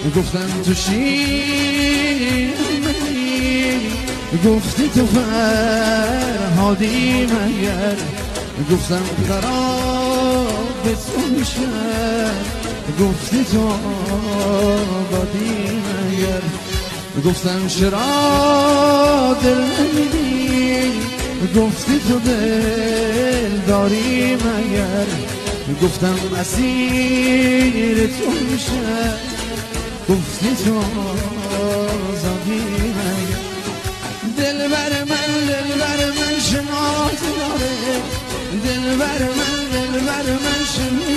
گفتم تو شیرینی، گفتی تو فرهادی مگر، گفتم قرار به تو میشم، گفتی تو آبادی مگر، گفتم چرا دل نمیدی، گفتی تو دل داری مگر، گفتم اسیر تو میشم، گفتی تو آزادی مگر. دلبر من شما داره، دلبر من شما